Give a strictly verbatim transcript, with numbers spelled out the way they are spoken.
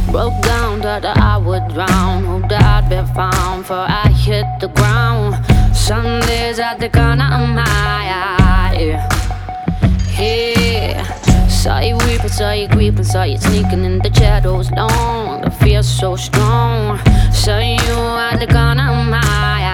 Broke down that I would drown. Hope that I'd be found for I hit the ground. Sundays at the corner of my eye. Yeah. Saw you weeping, saw you creeping, saw you sneaking in the shadows long. The fear so strong. Saw you at the corner of my eye.